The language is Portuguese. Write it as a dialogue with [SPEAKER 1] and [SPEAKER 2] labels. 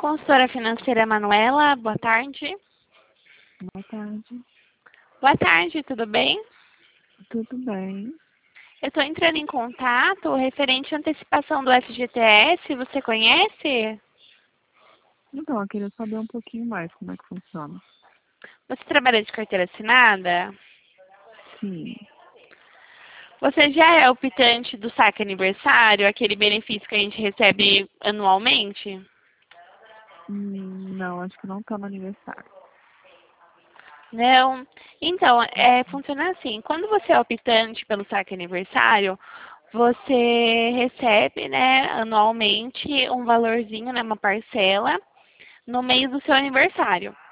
[SPEAKER 1] Consultora financeira Manuela, boa tarde.
[SPEAKER 2] Boa tarde.
[SPEAKER 1] Boa tarde, tudo bem?
[SPEAKER 2] Tudo bem?
[SPEAKER 1] Eu estou entrando em contato referente à antecipação do FGTS, você conhece?
[SPEAKER 2] Então, eu queria saber um pouquinho mais como é que funciona.
[SPEAKER 1] Você trabalha de carteira assinada?
[SPEAKER 2] Sim.
[SPEAKER 1] Você já é optante do saque aniversário, aquele benefício que a gente recebe anualmente?
[SPEAKER 2] Não, acho que não tá no aniversário.
[SPEAKER 1] Não. Então, funciona assim. Quando você é optante pelo saque aniversário, você recebe, né, anualmente um valorzinho, né, uma parcela, no mês do seu aniversário.